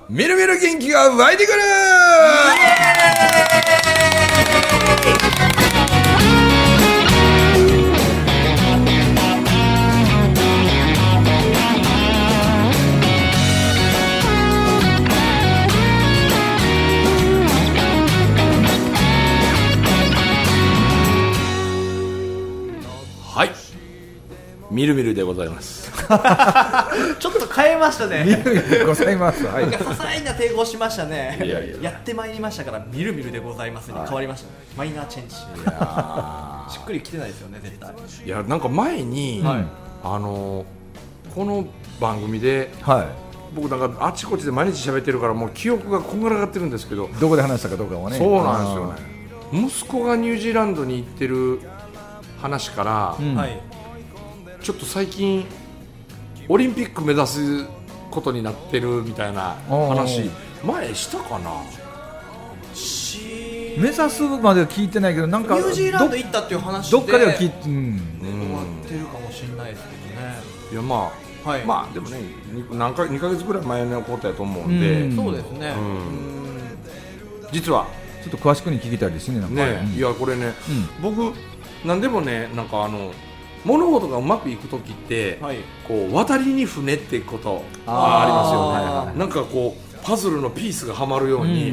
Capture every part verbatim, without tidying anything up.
みるみる元気が湧いてくる。はい、みるみるでございます。 ちょっと変えましたね。 みるみるでございます。はい。 なんか些細な抵抗しましたね。 いやいややってまいりましたからみるみるでございますに変わりましたね。マイナーチェンジ。いやしっくりきてないですよね絶対。 いやなんか前に、はい、あのこの番組で、はい、僕なんかあちこちで毎日喋ってるからもう記憶がこんがらがってるんですけど、 どこで話したかどうかはね。 そうなんですよね。息子がニュージーランドに行ってる話から、うん、ちょっと最近オリンピック目指すことになってるみたいな話前したかな。 目指すまでは聞いてないけど、なんかニュージーランド行ったっていう話でどっかでは聞いて、うん、 終わってるかもしれないですけどね。 いやまあ、はい、まあでもね何かにかげつぐらい前のことやと思うんで、 うん、そうですね、うんうん、実はちょっと詳しくに聞きたいですね。なんかね、うん、いやこれね、うん、僕なんでもねなんかあの物事がうまくいくときって、はい、こう渡りに船ってことがありますよね。はいはい、なんかこうパズルのピースがはまるように、うん、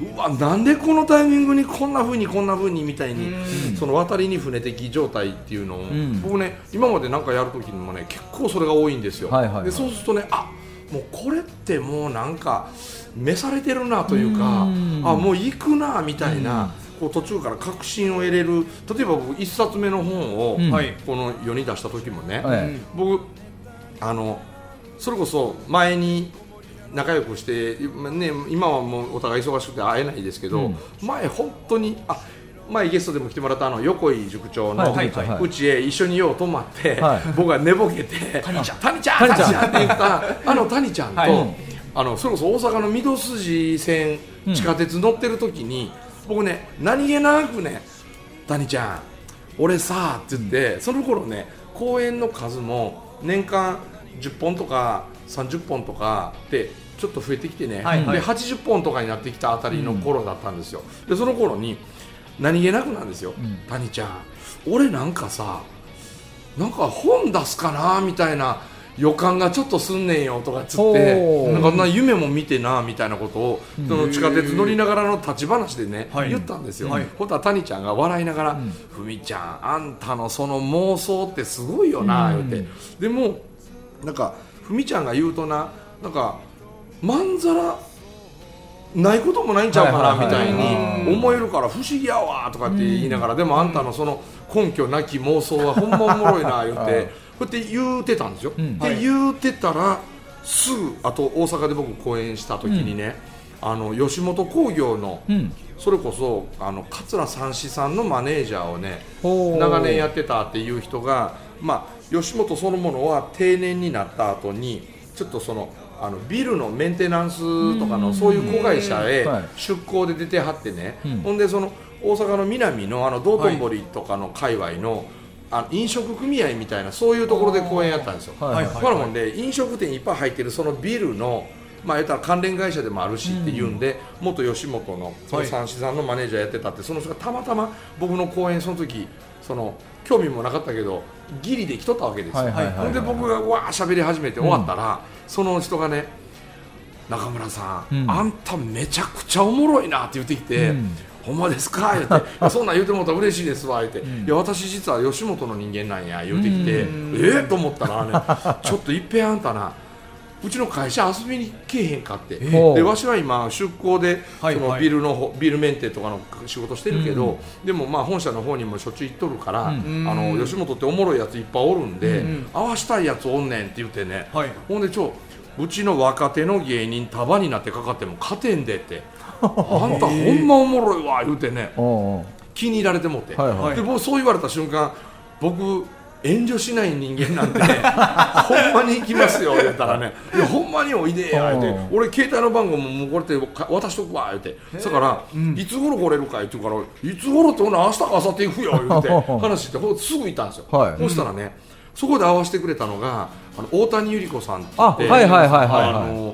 うわなんでこのタイミングにこんな風にこんな風にみたいに、うん、その渡りに船的状態っていうのを、うん、僕ね今までなんかやるときにもね結構それが多いんですよ。はいはいはい、でそうするとねあもうこれってもうなんか召されてるなというか、うん、あもう行くなみたいな。うんこう途中から確信を得れる。例えば僕いっさつめの本を、うん、この世に出した時もね、はい、僕あのそれこそ前に仲良くして、ね、今はもうお互い忙しくて会えないですけど、うん、前本当にあ前ゲストでも来てもらったあの横井塾長のうちへ一緒によう泊まって、はい、僕が寝ぼけて谷ちゃん谷ちゃん谷ちゃんって言ったあの谷ちゃんと、はい、あのそれこそ大阪の御堂筋線地下鉄乗ってる時に、うん、僕ね何気なくね谷ちゃん俺さって言って、うん、その頃ね公演の数も年間じゅっぽんとかさんじゅっぽんとかでちょっと増えてきてね、はいはい、ではちじゅっぽんとかになってきたあたりの頃だったんですよ。でその頃に何気なくなんですよ、うん、谷ちゃん俺なんかさなんか本出すかなみたいな予感がちょっとすんねんよとかつってなんかな夢も見てなみたいなことをその地下鉄乗りながらの立ち話でね、はい、言ったんですよ、はい、ほんとは谷ちゃんが笑いながら、うん、ふみちゃんあんたのその妄想ってすごいよな言って、うん、でもなんかふみちゃんが言うとななんかまんざらないこともないんちゃうかなみたいに思えるから不思議やわとかって言いながら、でもあんたのその根拠なき妄想はほんまおもろいな言ってこうやって言うてたんですよ、うん、で言うてたらすぐあと大阪で僕公演した時にね、うん、あの吉本興業の、うん、それこそあの桂三枝さんのマネージャーをね長年やってたっていう人が、まあ、吉本そのものは定年になった後にちょっとそのあのビルのメンテナンスとかのそういう子会社へ出向で出てはってね、はい、ほんでその大阪の南のあの道頓堀とかの界隈の、あの飲食組合みたいなそういうところで公演やったんですよ。だからもんで飲食店いっぱい入ってるそのビルのまあ言ったら関連会社でもあるしっていうんで、うん、元吉本のその三枝さんのマネージャーやってたって、その人がたまたま僕の公演その時その興味もなかったけどギリで来とったわけですよ。ほんで僕がわー喋り始めて終わったら、うん、その人がね中村さん、うん、あんためちゃくちゃおもろいなって言ってきて、うん、ほんまですか言ってそんなん言うてもらったら嬉しいですわ言って、うん、いや私実は吉本の人間なんや言うてきて、うん、えー、と思ったらねちょっといっぺんあんたなうちの会社遊びに来えへんかって、えー、でわしは今出向でそのビルのビルメンテとかの仕事してるけど、うん、でもまあ本社の方にもしょっちゅう行っとるから、うん、あの吉本っておもろいやついっぱいおるんで、うん、合わしたいやつおんねんって言ってね、はい、ほんでちょうちの若手の芸人束になってかかっても勝てんでってあんたほんまおもろいわ言うてね気に入られてもって、はいはい、で僕そう言われた瞬間僕遠慮しない人間なんで、ね、ほんまに行きますよ言ったらねいやほんまにおいでや言って俺携帯の番号ももうこれって渡しとくわ言ってだから、うん、いつ頃来れるか言ってからいつ頃ってほな明日か明後日行くよ言って話してほすぐ行ったんですよ、はい、そしたらね、うん、そこで会わせてくれたのがあの大谷百合子さんって言って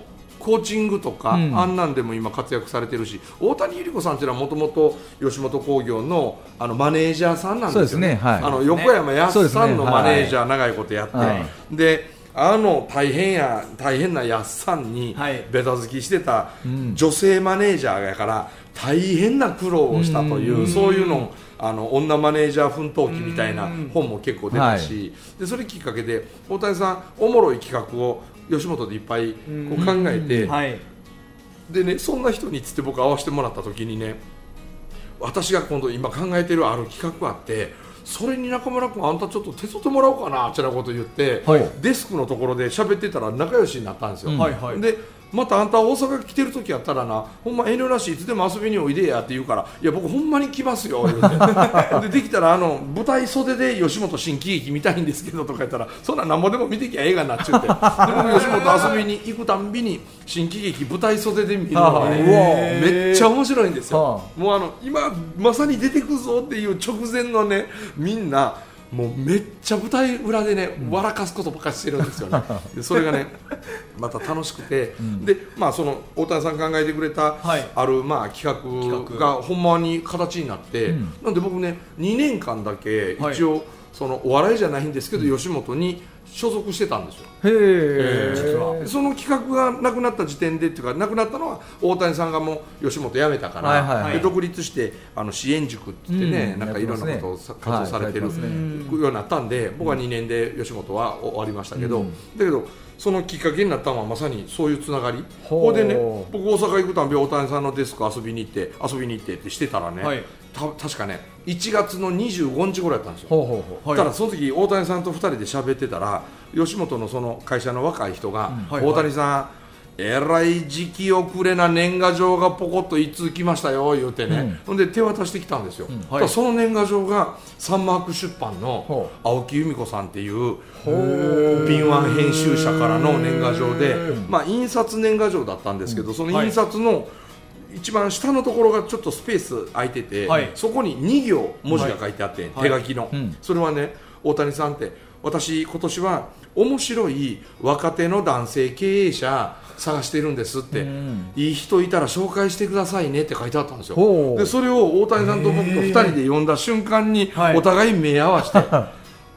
コーチングとか、うん、あんなんでも今活躍されてるし、大谷百合子さんっていうのはもともと吉本興業 の, あのマネージャーさんなんですよね。 そうですね、はい、 あの横山やすさんのマネージャー長いことやって、はい、であの大変や大変なやっさんにベタ付きしてた女性マネージャーやから大変な苦労をしたという、うん、そういうのあの女マネージャー奮闘記みたいな本も結構出たし、はい、でそれきっかけで大谷さんおもろい企画を吉本でいっぱいこう考えて、はい、でね、そんな人につって僕会わせてもらった時にね、私が今度今考えてるある企画があって、それに中村君あんたちょっと手伝ってもらおうかなってなこと言って、はい、デスクのところで喋ってたら仲良しになったんですよ、うん、はいはい、でまたあんた大阪来てる時やったらな、ほんま遠慮なしいつでも遊びにおいでやって言うから、いや僕ほんまに来ますよ言うてで, できたらあの舞台袖で吉本新喜劇見たいんですけどとか言ったら、そんななんぼでも見てきゃ映画になっちゃってで僕吉本遊びに行くたんびに新喜劇舞台袖で見るのがね、めっちゃ面白いんですよ。もうあの今まさに出てくぞっていう直前のね、みんなもうめっちゃ舞台裏でね、うん、笑かすことばっかりしてるんですよねでそれがねまた楽しくて、うん、でまあその大谷さん考えてくれた、はい、あるまあ企画がほんまに形になって、うん、なんで僕ねにねんかんだけ一応、はい、そのお笑いじゃないんですけど、うん、吉本に所属してたんですよ。へー、実はその企画がなくなった時点でっていうか、なくなったのは大谷さんがもう吉本辞めたから、はいはいはい、で独立してあの支援塾って言ってね、うん、なんかいろんなことを活動されてる、はい、ようになったんで、僕はにねんで吉本は終わりましたけど、うん、だけどそのきっかけになったのはまさにそういうつながり。ここでね、僕大阪行くたんび大谷さんのデスク遊びに行って遊びに行ってってしてたらね、はい、た確かねいちがつのにじゅうごにち頃やったんですよ。ほうほうほう、ただその時大谷さんとふたりで喋ってたら、吉本のその会社の若い人が、うん、はいはい、大谷さんえらい時期遅れな年賀状がポコッといっつう来ましたよ言うてね、ほ、うんで手渡してきたんですよ、うん、はい、その年賀状がサンマーク出版の青木由美子さんっていう敏腕編集者からの年賀状で、まあ、印刷年賀状だったんですけど、うん、その印刷の一番下のところがちょっとスペース空いてて、はい、そこにに行文字が書いてあって、はい、手書きの、はい、うん、それはね、大谷さんって私今年は面白い若手の男性経営者探してるんですって、うん、いい人いたら紹介してくださいねって書いてあったんですよ。でそれを大谷さんと僕とふたりで読んだ瞬間にお互い目合わせて、はい、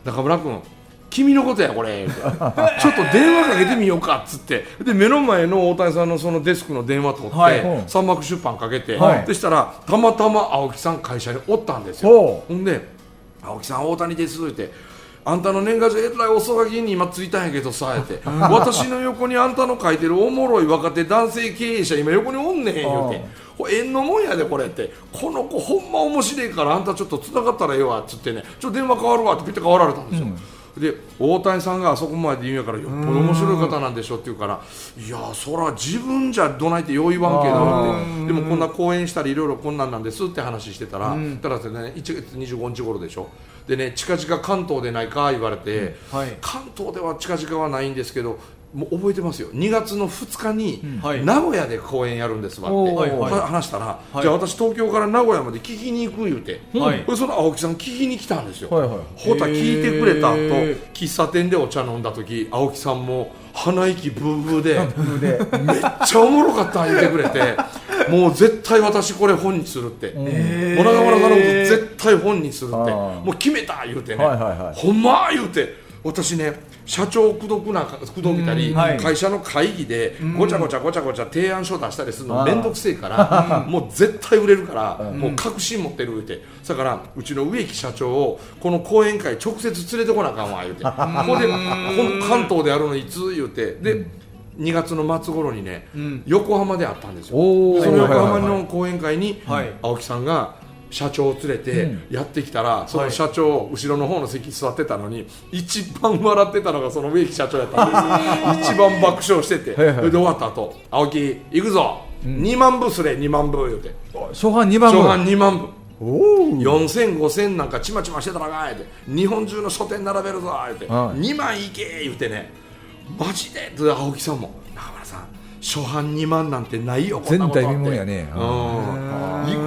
中村君君のことやこれちょっと電話かけてみようかっつって、で目の前の大谷さんのそのデスクの電話取って、はい、三幕出版かけて、はい、そしたらたまたま青木さん会社におったんですよ。ほんで青木さん大谷ですってあんたの年賀状えらい遅書きに今ついたんやけどさって私の横にあんたの書いてるおもろい若手男性経営者今横におんねん言うて、縁のもんやでこれって、この子ほんま面白いからあんたちょっとつながったらええわっつってね、ちょっと電話変わるわってピッて変わられたんですよ、うん、で大谷さんがあそこまで言うんやからよっぽど面白い方なんでしょって言うから、いやそら自分じゃどないってよう言わんけどって、でもこんな講演したりいろいろこんなんなんですって話してたら、うん、ただねいちがつにじゅうごにち頃でしょ、でね近々関東でないか言われて、うん、はい、関東では近々はないんですけどもう覚えてますよ、にがつのふつかに名古屋で公演やるんですわって、はい、話したら、はい、じゃあ私東京から名古屋まで聞きに行く言うて、はい、その青木さん聞きに来たんですよ、はいはい、ほた聞いてくれたと喫茶店でお茶飲んだ時青木さんも鼻息ブーブーでめっちゃおもろかった言ってくれてもう絶対私これ本にするって、小中村さんのこと絶対本にするってもう決めた言うてね、はいはいはい、ほんま言うて、私ね社長口説くな口説いたり、はい、会社の会議でごちゃごちゃごちゃごちゃ提案書出したりするのめんどくせえからもう絶対売れるからもう確信持ってるって、だからうちの植木社長をこの講演会直接連れてこなあかんわ言うてここでこの関東でやるのいつ言うて、でにがつの末頃にね、うん、横浜であったんですよ。その横浜の講演会に、はい、青木さんが社長を連れてやってきたら、うん、その社長、はい、後ろの方の席座ってたのに一番笑ってたのがその植木社長やったんです一番爆笑してて、はいはい、それで終わった後青木行くぞ、うん、にまんぶすれにまんぶ言うて初版にまんぶ初版にまんぶよんせんごせんなんかちまちましてたらかいって日本中の書店並べるぞ言うて、はい、にまんいけ言うてね、マジでって青木さんも中村さん初版にまんなんてないよこんなことって前代未聞やね、 うん、行くよっ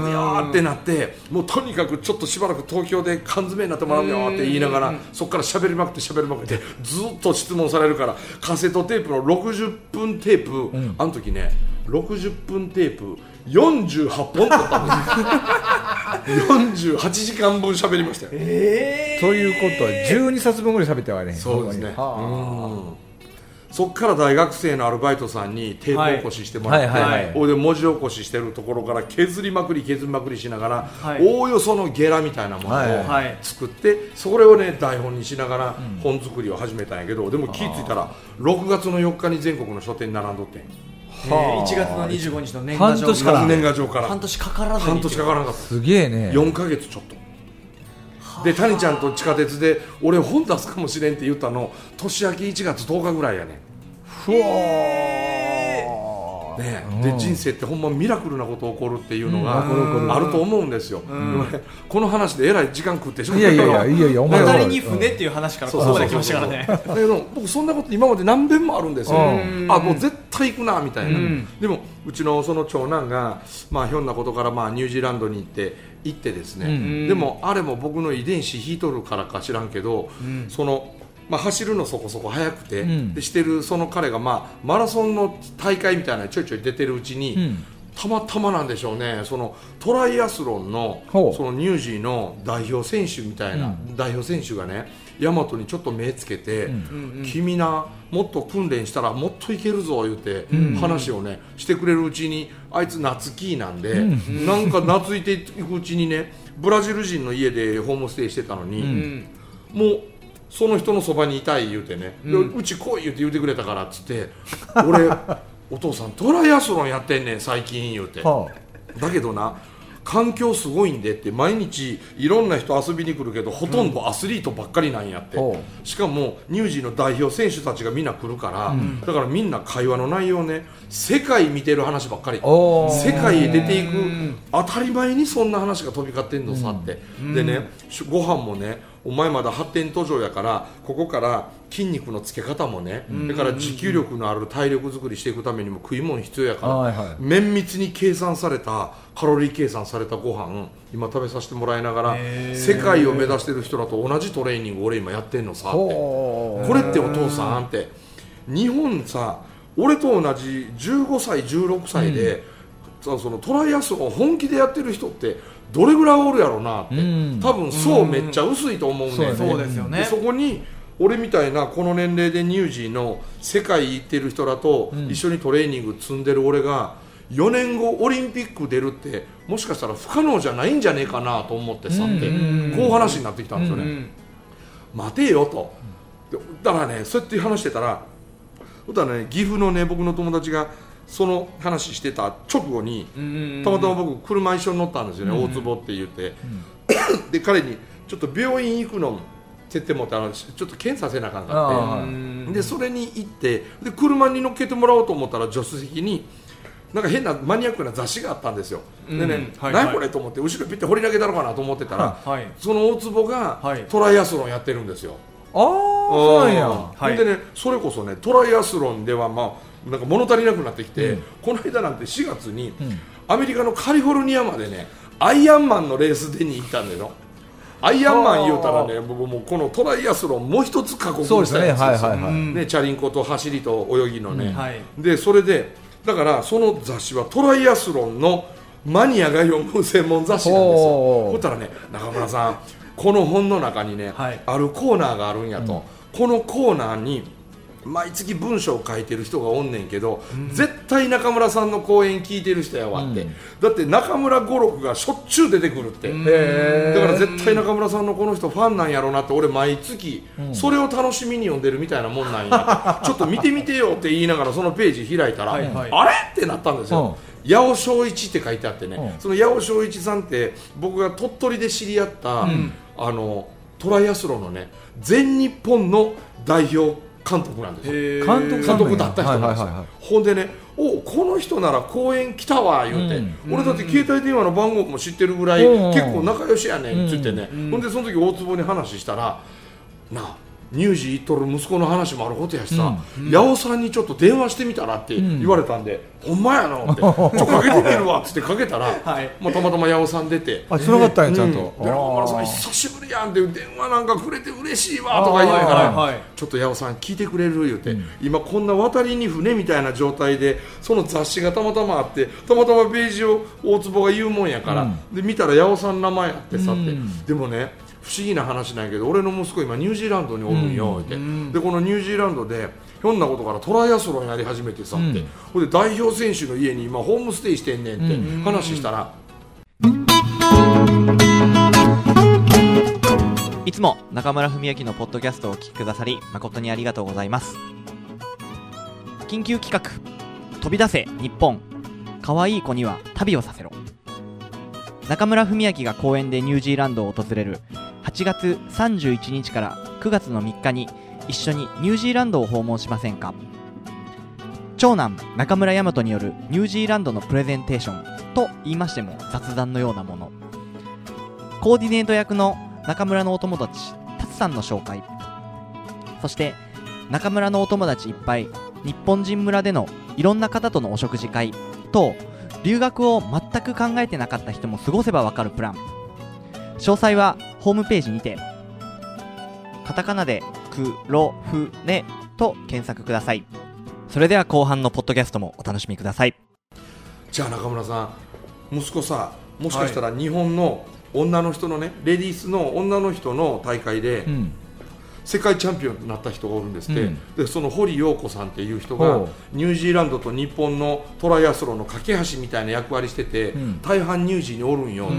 ーってなって、もうとにかくちょっとしばらく東京で缶詰になってもらうよって言いながら、そこから喋りまくって喋りまくってずっと質問されるから、カセットテープのろくじゅっぷんテープ、うん、あの時ねろくじゅっぷんテープよんじゅうはっぽんだったんですよよんじゅうはちじかんぶん喋りましたよ、 えー、ということはじゅうにさつぶんぐらい喋ってはね。 そうですね、はあ、そっから大学生のアルバイトさんにテープ起こししてもらって、はいはいはい、で文字起こししてるところから削りまくり削りまくりしながら、はい、おおよそのゲラみたいなものを作って、はいはい、それをね台本にしながら本作りを始めたんやけど、うん、でも気ぃついたらろくがつのよっかに全国の書店に並んどってん。 はあ、いちがつのにじゅうごにちの年賀状半年から年賀状から半年かからずに半年かからなかった。 すげえね。 よんかげつちょっとで、谷ちゃんと地下鉄で俺本出すかもしれんって言ったの年明けいちがつとおかぐらいやね。ふわー、ね、で人生ってほんまミラクルなこと起こるっていうのがあると思うんですよ、うん、ね、この話でえらい時間食ってしまったけど、 いやいやいやいや、お前渡りに船っていう話からここまで来ましたからね。 だけど僕そんなこと今まで何遍もあるんですよ、うん、あもう絶対行くなみたいな、うん、でもうちのその長男が、まあ、ひょんなことからまあニュージーランドに行って行ってですね、うん、でもあれも僕の遺伝子引いとるからか知らんけど、うん、そのまあ、走るのそこそこ速くて、うん、でしてるその彼が、まあ、マラソンの大会みたいなのちょいちょい出てるうちに、うん、たまたまなんでしょうね、そのトライアスロンのそのニュージーの代表選手みたいな、うん、代表選手がね大和にちょっと目つけて、うん、君なもっと訓練したらもっといけるぞ言うて、うん、話をねしてくれるうちに、あいつ夏キーなんで、うん、なんか懐いていくうちにねブラジル人の家でホームステイしてたのに、うん、もうその人のそばにいたい言うてね、うん、うち来い言うて言うてくれたからっつって俺お父さんトライアスロンやってんねん最近言うて、はあ、だけどな環境すごいんでって毎日いろんな人遊びに来るけどほとんどアスリートばっかりなんやって、うん、しかもニュージーの代表選手たちがみんな来るから、うん、だからみんな会話の内容ね世界見てる話ばっかり、世界へ出ていく当たり前にそんな話が飛び交ってんのさって、うん、でねご飯もねお前まだ発展途上やからここから筋肉のつけ方もね、だから持久力のある体力作りしていくためにも食い物必要やから、はいはい、綿密に計算されたカロリー計算されたご飯今食べさせてもらいながら世界を目指してる人らと同じトレーニングを俺今やってんのさって、これってお父さんって日本さ俺と同じじゅうごさいじゅうろくさいで、うん、そのトライアスロン本気でやってる人ってどれぐらいおるやろうなって、うん、多分層めっちゃ薄いと思うんだよね、 そうですよね。 でそこに俺みたいなこの年齢でニュージーの世界行ってる人らと一緒にトレーニング積んでる俺がよねんごオリンピック出るってもしかしたら不可能じゃないんじゃねえかなと思ってさって、こう話になってきたんですよね、うんうん、待てよと。だからねそうやって話してたらだからね岐阜のね僕の友達がその話してた直後にたまたま僕車一緒に乗ったんですよね、うん、大坪って言って、うん、で彼にちょっと病院行くの設定持ってあのちょっと検査せなあかんかってでそれに行ってで車に乗っけてもらおうと思ったら助手席になんか変なマニアックな雑誌があったんですよ、うん、でね、はいはい、何これと思って後ろピッて掘り投げたのかなと思ってたら、はい、その大坪がトライアスロンやってるんですよ、 はい、ああそうなんや、 はい、でねそれこそねトライアスロンではまあなんか物足りなくなってきて、うん、この間なんてしがつに、うん、アメリカのカリフォルニアまでねアイアンマンのレース出に行ったんだよ。アイアンマン言うたらね僕もこのトライアスロンもう一つ過酷にしたやつですよね、チャリンコと走りと泳ぎのね、うんはい、でそれでだからその雑誌はトライアスロンのマニアが読む専門雑誌なんですよ。そしたらね中村さんこの本の中にね、はい、あるコーナーがあるんやと、うん、このコーナーに毎月文章を書いてる人がおんねんけど、うん、絶対中村さんの講演聞いてる人やわって、うん、だって中村語録がしょっちゅう出てくるって、だから絶対中村さんのこの人ファンなんやろうなって俺毎月それを楽しみに読んでるみたいなもんなんやちょっと見てみてよって言いながらそのページ開いたら、はいはい、あれってなったんですよ、うん、八尾正一って書いてあってね、うん、その八尾正一さんって僕が鳥取で知り合った、うん、あのトライアスロンのね全日本の代表監督なんですよ。 監督監督だった人なんですよ、はいはいはいはい、ほんでねおこの人なら公演来たわ言うて、うん、俺だって携帯電話の番号も知ってるぐらい、うん、結構仲良しやねんっつってね、うん、ほんでその時大坪に話したらなあ乳児行っとる息子の話もあることやしさ、うん、八尾さんにちょっと電話してみたらって言われたんで、うん、ほんまやなってちょっとかけてみるわっつってかけたら、はい、まあ、たまたま八尾さん出て、 あ、つながったんや、ちゃんと、 うん、で中村さん久しぶりやんって電話なんかくれて嬉しいわとか言うから、はいはい、ちょっと八尾さん聞いてくれる言うて、うん、今こんな渡りに船みたいな状態でその雑誌がたまたまあってたまたまページを大坪が言うもんやから、うん、で見たら八尾さんの名前あってさって、うん、でもね不思議な話なんやけど俺の息子今ニュージーランドにおるんよって、うん、でこのニュージーランドでひょんなことからトライアスロンやり始めてさって、うん、ほんで代表選手の家に今ホームステイしてんねんって話したら、 うん、いつも中村文明のポッドキャストをお聞きくださり誠にありがとうございます。緊急企画飛び出せ日本、かわいい子には旅をさせろ。中村文明が公演でニュージーランドを訪れるはちがつさんじゅういちにちからくがつのみっかに一緒にニュージーランドを訪問しませんか。長男中村大和によるニュージーランドのプレゼンテーションと言いましても雑談のようなもの、コーディネート役の中村のお友達達さんの紹介、そして中村のお友達いっぱい日本人村でのいろんな方とのお食事会と留学を全く考えてなかった人も過ごせばわかるプラン、詳細はホームページにてカタカナでくろふねと検索ください。それでは後半のポッドキャストもお楽しみください。 じゃあ中村さん、息子さ、もしかしたら日本の女の人のね、レディースの女の人の大会で、うん、世界チャンピオンになった人がおるんですって、うん、でその堀陽子さんっていう人がニュージーランドと日本のトライアスロンの架け橋みたいな役割してて、うん、大半乳児におるんよって、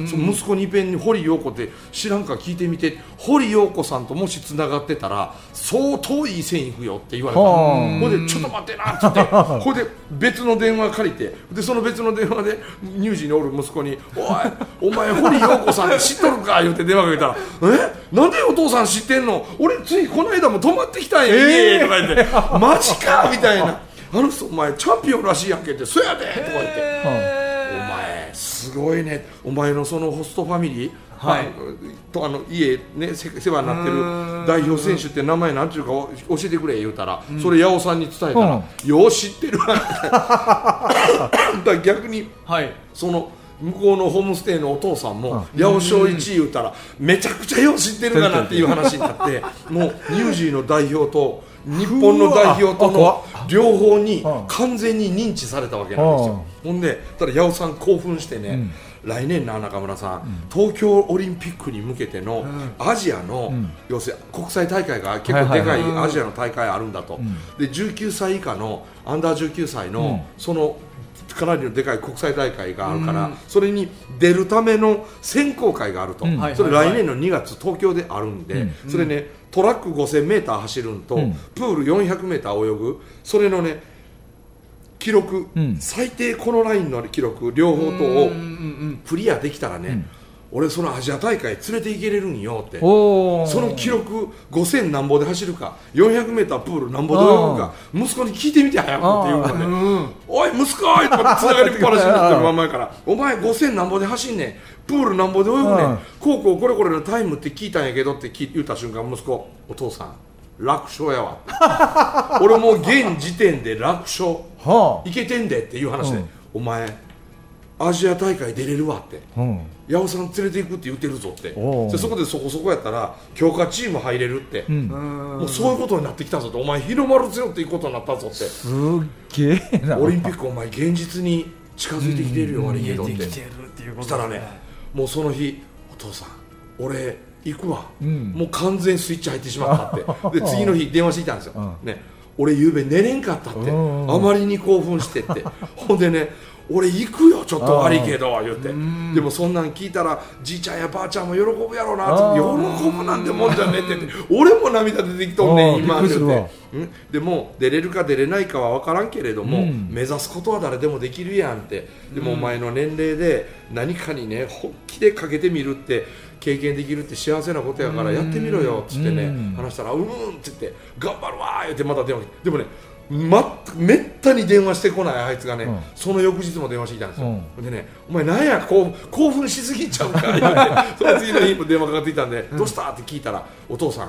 その息子にいっぺんに堀陽子って知らんか聞いてみて、堀陽子さんともしつながってたら相当いい線いくよって言われた。ほんでちょっと待ってなって言ってほんで別の電話借りて、でその別の電話で乳児におる息子においお前堀陽子さん知っとるか言って電話かけたらえなんでお父さん知ってんの、俺ついこの間も泊まってきたんや、えー、とか言ってマジかみたいな、あの人お前チャンピオンらしいやんけって、そやでとか言って、えー、お前すごいね、お前のそのホストファミリー、はい、とあの家、ね、世話になってる代表選手って名前なんていうか教えてくれ言うたら、うん、それ八尾さんに伝えたら、うん、よう知ってるわだ逆に、はい、その向こうのホームステイのお父さんも八尾翔一言うたらめちゃくちゃよう知ってるかなっていう話になってもうニュージーの代表と日本の代表との両方に完全に認知されたわけなんですよ。ほんでただ八尾さん興奮してね、うん来年な中村さん、うん、東京オリンピックに向けてのアジアの、うん、要するに国際大会が結構でかいアジアの大会あるんだと、うん、でじゅうきゅうさい以下のアンダーじゅうきゅうさいの、うん、そのかなりのでかい国際大会があるから、うん、それに出るための選考会があると、うん、それ来年のにがつ東京であるんで、うん、それねトラック ごせんメーター 走るんと、うん、プール よんひゃくメーター 泳ぐそれのね記録、うん、最低このラインの記録両方とをクリアできたらね、うん、俺そのアジア大会連れて行けれるんよって、その記録ごせんなんぼで走るか よんひゃくメーター プールなんぼで泳ぐか息子に聞いてみて早くっていうので、うん、おい息子おいとかつながりっぱなしになってるまんまやからお前ごせんなんぼで走んねんプールなんぼで泳ぐねんこうこうこれこれのタイムって聞いたんやけどって言った瞬間息子お父さん楽勝やわ俺もう現時点で楽勝、はあ、いけてんでっていう話で、うん、お前アジア大会出れるわって、うん、八尾さん連れて行くって言ってるぞってでそこでそこそこやったら強化チーム入れるって、うん、もうそういうことになってきたぞってお前日の丸背負っていくことになったぞってすっげえなオリンピックお前現実に近づいてきてるよ、うん、悪いけどってそしたらねもうその日お父さん俺行くわ、うん、もう完全スイッチ入ってしまったってで次の日電話してきたんですよ、うんね、俺ゆうべ寝れんかったってあまりに興奮してってほんでね俺行くよちょっと悪いけど言ってでもそんなん聞いたらじいちゃんやばあちゃんも喜ぶやろうなって喜ぶなんてもんじゃねえってって俺も涙出てきとんねん今言ってでも出れるか出れないかは分からんけれども、うん、目指すことは誰でもできるやんってでもお前の年齢で何かにね本気でかけてみるって経験できるって幸せなことやからやってみろよっつってね、うん、話したらうんって言って頑張るわーってまた電話でもねま、めったに電話してこないあいつがね、うん、その翌日も電話してきたんですよ、うん、でねお前なんやこう興奮しすぎちゃうか言ってその次の日も電話かかってきたんで、うん、どうしたって聞いたらお父さん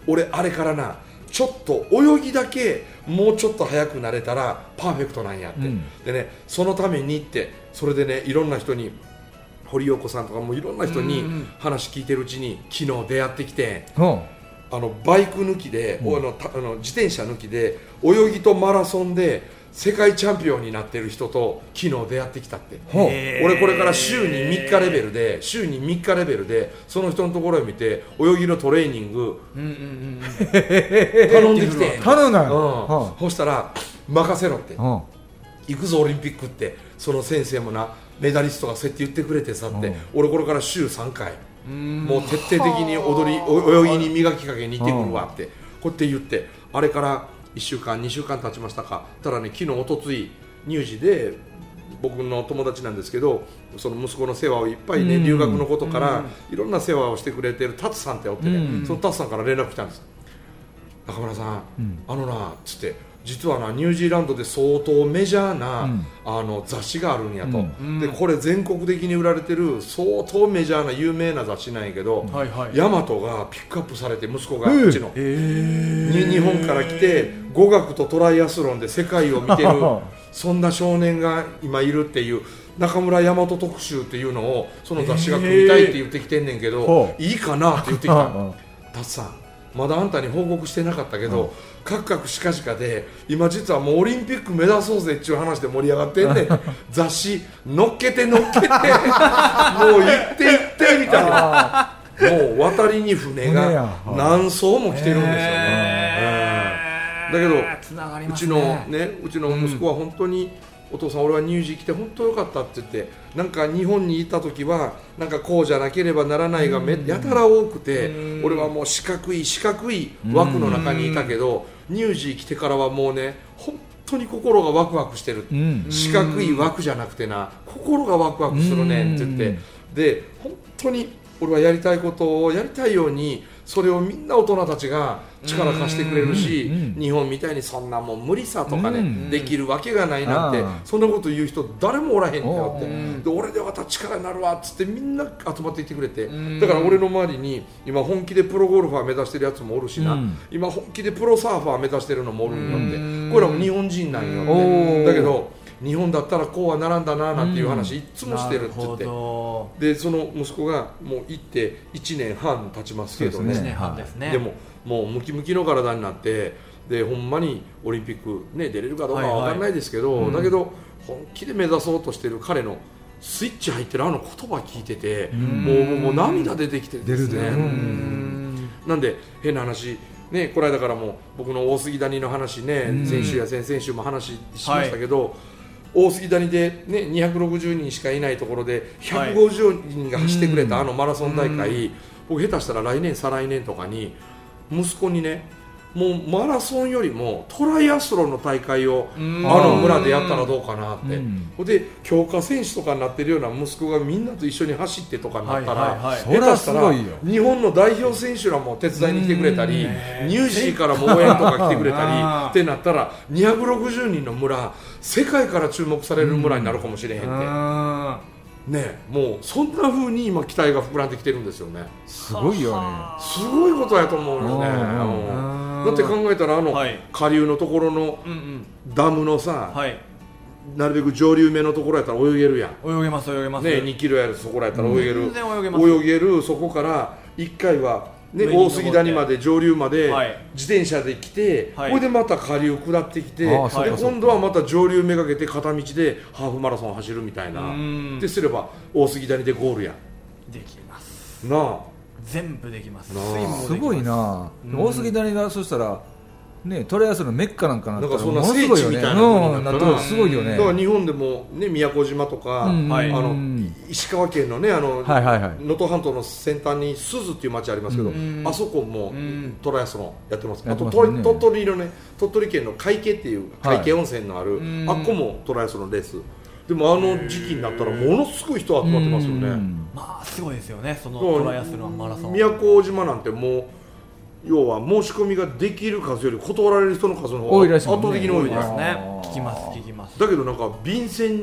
俺あれからなちょっと泳ぎだけもうちょっと速くなれたらパーフェクトなんやって、うん、でねそのためにってそれでねいろんな人に堀陽子さんとかもいろんな人に話聞いてるうちに昨日出会ってきて、うん、あのバイク抜きで、うん、あのあの自転車抜きで泳ぎとマラソンで世界チャンピオンになってる人と昨日出会ってきたって。俺これから週にみっかレベルで週にみっかレベルでその人のところへ見て泳ぎのトレーニング、うんうんうん、頼んできて頼んだ、うん、 そしたら任せろって、うん、行くぞオリンピックってその先生もなメダリストがそうやって言ってくれてさって、うん、俺これから週さんかいもう徹底的に踊り泳ぎに磨きかけに行ってくるわって、うん、こうやって言ってあれからいっしゅうかんにしゅうかん経ちましたか。ただね昨日おとつい乳児で僕の友達なんですけどその息子の世話をいっぱいね、うん、留学のことからいろんな世話をしてくれてるタツさんっておってね、うん、そのタツさんから連絡来たんです。中村さん、うん、あのなつって実はなニュージーランドで相当メジャーな、うん、あの雑誌があるんやと、うん、でこれ全国的に売られてる相当メジャーな有名な雑誌なんやけど、はいはい、ヤマトがピックアップされて息子がうちの、えー、日本から来て語学とトライアスロンで世界を見てるそんな少年が今いるっていう中村大和特集っていうのをその雑誌が組みたいって言ってきてんねんけど、えー、いいかなって言ってきたタツさんまだあんたに報告してなかったけど、うん、カクカクしかじかで今実はもうオリンピック目指そうぜっていう話で盛り上がってんねん雑誌乗っけて乗っけてもう行って行ってみたいなもう渡りに船が何艘も来てるんですよね、うん、だけど、ね、うちのねうちの息子は本当に、うんお父さん俺は乳児来て本当よかったって言ってなんか日本にいた時はなんかこうじゃなければならないがめやたら多くて俺はもう四角い四角い枠の中にいたけど乳児来てからはもうね本当に心がワクワクしてる四角い枠じゃなくてな心がワクワクするねんって言ってで本当に俺はやりたいことをやりたいようにそれをみんな大人たちが力貸してくれるし、うんうん、日本みたいにそんなもん無理さとかね、うん、できるわけがないなんてそんなこと言う人誰もおらへんねんよってで俺でよかったら力になるわっつってみんな集まっていってくれてだから俺の周りに今本気でプロゴルファー目指してるやつもおるしな、うん、今本気でプロサーファー目指してるのもおるんよってこれはも日本人なんよってだけど日本だったらこうはならんだななんていう話いつもしてるって言って、うん、でその息子がもう行っていちねんはん経ちますけどね、 いちねんはんですね。 でももうムキムキの体になってでほんまにオリンピック、ね、出れるかどうかは分からないですけど、はいはい、だけど本気で目指そうとしてる彼のスイッチ入ってるあの言葉聞いててもう、もう涙出てきてですね。うんなんで変な話ね、この間からも僕の大杉谷の話ね先週や先々週も話しましたけど、はい大杉谷で、ね、にひゃくろくじゅうにんしかいないところでひゃくごじゅうにんが走ってくれたあのマラソン大会僕下手したら来年再来年とかに息子にねもうマラソンよりもトライアスロンの大会をあの村でやったらどうかなってで強化選手とかになってるような息子がみんなと一緒に走ってとかになったら下手したら日本の代表選手らも手伝いに来てくれたりニュージーからも応援とか来てくれたりってなったらにひゃくろくじゅうにんの村世界から注目される村になるかもしれへんってね、もうそんな風に今期待が膨らんできてるんですよね。 すごいよね。 すごいことやと思うよね。だって考えたらあの下流のところのダムのさ、はい、なるべく上流目のところやったら泳げるやん。 泳げます泳げます。 ねにキロやるそこらやったら泳げる。 全然泳げます。 泳げるそこからいっかいは。ね、大杉谷まで上流まで自転車で来て、はい、これでまた下流下ってきて、はい、で今度はまた上流めがけて片道でハーフマラソン走るみたいなですれば大杉谷でゴールやんできますなあ全部できますすごいな大杉谷がそしたらね、トライアスロンのメッカなんかなったらなんかそんな聖地みたいな風になったらすごいよね。 だから日本でもね宮古島とか、うん、あの石川県のねあの能登、はいはいはい、半島の先端に珠洲っていう町ありますけど、うん、あそこもトライアスロンやってます。あと鳥取のね鳥取県の海家っていう海家温泉のある、はい、あっこもトライアスロンレース。でもあの時期になったらものすごい人集まってますよね。 まあすごいですよねそのトライアスロンマラソン。 宮古島なんてもう要は申し込みができる数より断られる人の数の方が圧倒的に多いですね。聞きます聞きます。 だけどなんか便箋に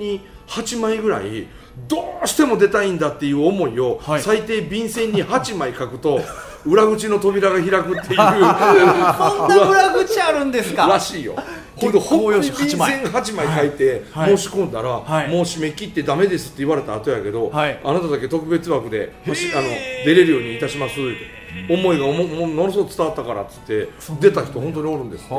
はちまいぐらいどうしても出たいんだっていう思いを、はい、最低便箋にはちまい書くと裏口の扉が開くっていうそんな裏口あるんですか。 らしいよ。ほんと本当に便箋はちまい書いて申し込んだら、はい、もう締め切ってダメですって言われた後やけど、はい、あなただけ特別枠であの出れるようにいたしますって思いがもものすごく伝わったからっつって出た人本当におるんですって。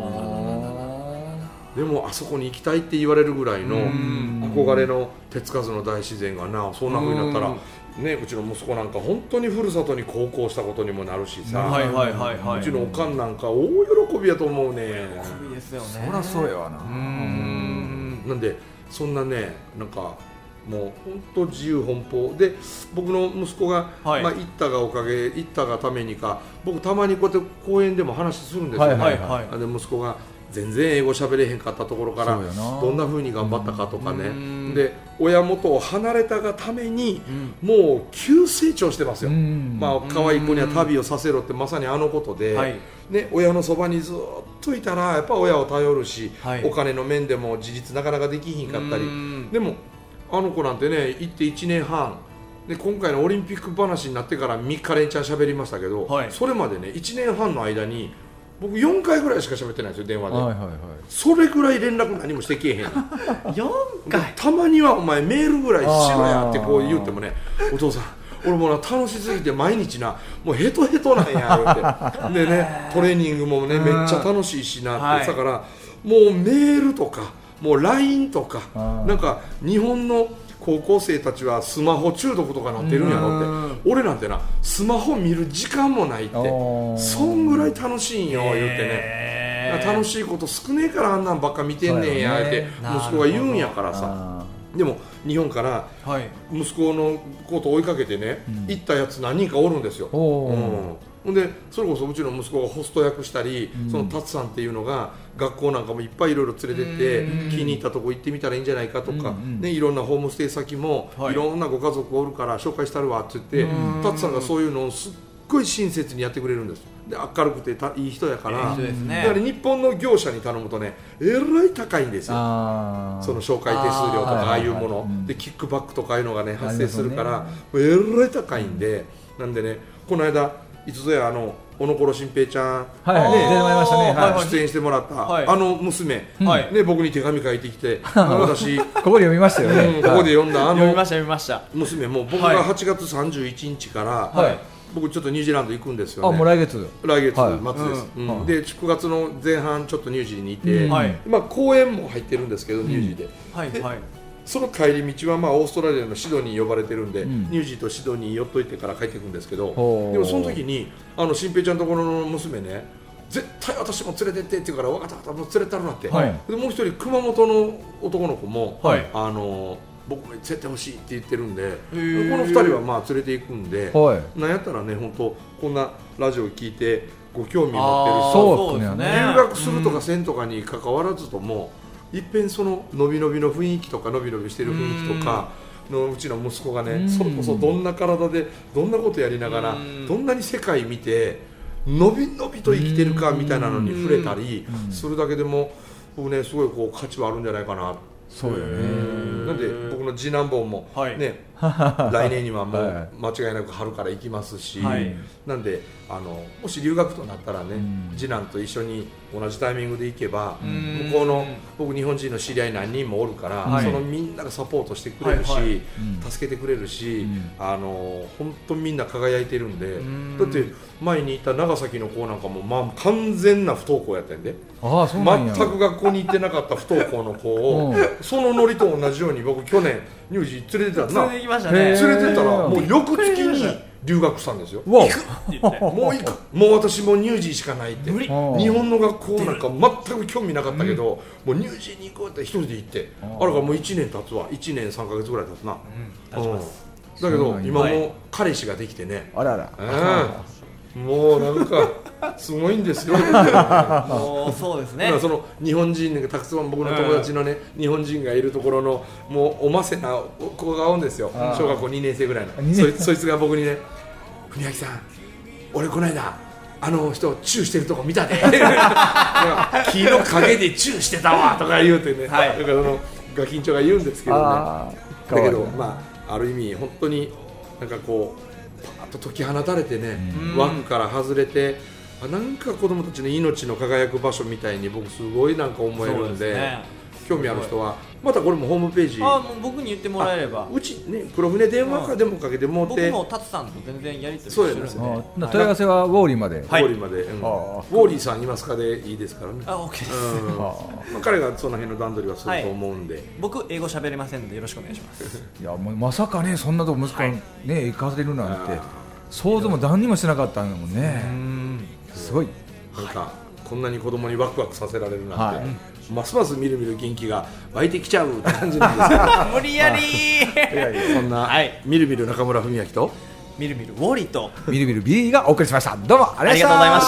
でもあそこに行きたいって言われるぐらいの憧れの手つかずの大自然がな、そんな風になったらね、うちの息子なんか本当にふるさとに高校したことにもなるしさ、はいはいはいはい、うちのおかんなんか大喜びやと思うね。 喜びですよね。 そりゃそうやわな。 うん、なんでそんなね、なんかもう本当自由奔放で、僕の息子が、はい、まあ、行ったがおかげ、行ったがためにか、僕たまにこうやって公園でも話するんですよね、はいはいはい、で息子が全然英語喋れへんかったところからどんな風に頑張ったかとかね、で親元を離れたがためにもう急成長してますよ。まあ可愛い子には旅をさせろってまさにあのことで、はい、ね、親のそばにずっといたらやっぱ親を頼るし、はい、お金の面でも自立なかなかできひんかったり、でもあの子なんてね、行っていちねんはんで、今回のオリンピック話になってからみっか連チャン喋りましたけど、はい、それまでねいちねんはんの間に僕よんかいぐらいしか喋ってないんですよ、電話で、はいはいはい、それぐらい連絡何もしてけえへんよんかいたまにはお前メールぐらいしろやってこう言ってもね、お父さん俺もな楽しすぎて毎日なもうヘトヘトなんやってでね、トレーニングもねめっちゃ楽しいしなって、はい、だからもうメールとかもう ライン とかなんか日本の高校生たちはスマホ中毒とかなってるんやろって、俺なんてなスマホ見る時間もないって、そんぐらい楽しいんよ言ってね、楽しいこと少ねえからあんなんばっか見てんねんやって息子が言うんやからさ。でも日本から息子のことを追いかけてね、はい、行ったやつ何人かおるんですよ、うん、でそれこそうちの息子がホスト役したり、うん、そのタツさんっていうのが学校なんかもいっぱいいろいろ連れてって気に入ったとこ行ってみたらいいんじゃないかとか、うんね、いろんなホームステイ先もいろんなご家族おるから紹介したるわって言って、うん、タツさんがそういうのをすっごい親切にやってくれるんです。で明るくてたいい人やから、えーね、だから日本の業者に頼むとねえらい高いんですよ、その紹介手数料とかああいうもの、はいはいはい、でキックバックとかああいうのがね発生するから、ね、えらい高いんで、うん、なんでねこの間いつぞやあの小野こ新平ちゃん、 はいはい、ね、出てまいりましたね、 はい、出演してもらった、はい、あの娘、はいね、僕に手紙書いてきて私ここで読みましたよね、 うん、ここで読んだあの読みました読みました娘も僕がはちがつさんじゅういちにちから、はい、僕ちょっとニュージーランド行くんですよね。 あ、もう来月来月末です、はいうんうん、でくがつの前半ちょっとニュージーにいて、うんはいまあ、公演も入ってるんですけど、うん、ニュージーで、はいではい、その帰り道はまあオーストラリアのシドニー呼ばれてるんで、うん、ニュージーとシドニー寄っといてから帰ってくるんですけど、でもその時にあの新平ちゃんのところの娘ね絶対私も連れてってって言うから分かった分かったもう連れてったるなって、はい、でもう一人熊本の男の子も、はい、あの僕も連れてほしいって言ってるんで、このふたりはまあ連れていくんで、はい、なんやったらね本当こんなラジオ聞いてご興味持ってる人、ね、留学するとかせんとかに関わらずとも、うん、いっぺんそののびのびの雰囲気とかのびのびしてる雰囲気とかのうちの息子がね、それこそどんな体でどんなことやりながらどんなに世界見てのびのびと生きてるかみたいなのに触れたりするだけでも僕ねすごいこう価値はあるんじゃないかな。 そうよね。 なんで僕の次男坊もね、はい、来年にはもう間違いなく春から行きますし、はい、なんであのもし留学となったらね、うん、次男と一緒に同じタイミングで行けば、向こうの僕日本人の知り合い何人もおるから、はい、そのみんながサポートしてくれるし、はいはい、助けてくれるし、うん、あの本当みんな輝いてるんで、うん、だって前にいた長崎の子なんかも、まあ、完全な不登校やったんで、ああそうなんや、全く学校に行ってなかった不登校の子をそのノリと同じように僕去年乳児連れてたらな、 連れてきましたね、 連れてったらもう翌月に留学したんですよ。行くって言ってもう行く、もう私も乳児しかないって、日本の学校なんか全く興味なかったけど、もう乳児に行こうって一人で行って、あれからもういちねん経つわ、いちねんさんかげつぐらい経つな、うん、経ちます。だけど今もう彼氏ができてね、 あらら、 うん、もうなんかすごいんですよもうそうですね、 その日本人がたくさん僕の友達のね、うん、日本人がいるところのもうおませな子がおるんですよ、小学校にねん生ぐらいの、そい、そいつが僕にね、国明さん俺この間あの人チューしてるとこ見たで木の陰でチューしてたわとか言うてね、はい、だからそのガキンチョが言うんですけどね。 あだけどまあある意味本当になんかこうパーッと解き放たれてね、枠から外れて、あなんか子供たちの命の輝く場所みたいに僕すごいなんか思えるんで、ね、興味ある人はまたこれもホームページ、 あもう僕に言ってもらえれば、 うちね黒船電話かでもかけてもうて、 僕もタツさんと全然やり取りしてるんですね。 問い合わせはウォーリーまで、 はい、ウォーリーまで、うん、ウォーリーさんいますかでいいですからね。 あ、オッケーです。 うん、まあ、彼がその辺の段取りはすると思うんで、はい、 僕英語喋れませんのでよろしくお願いします。 いやもうまさかねそんなとこ息子にね行かせるなんて想像も何にもしなかったんだもんね。うんすごいなんかこんなに子供にワクワクさせられるなんて、はい、ますますみるみる元気が湧いてきちゃうって感じなんですけど無理やりいやいやそんな、はい、みるみる中村文明とみるみるウォーリーとみるみるビリーがお送りしました。どうもありがとうございました。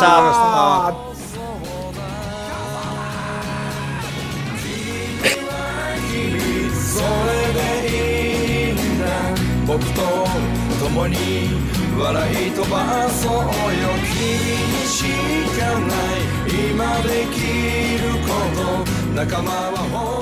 それでいいんだ僕と共に笑い飛ばそうよ君にしかない今できること仲間は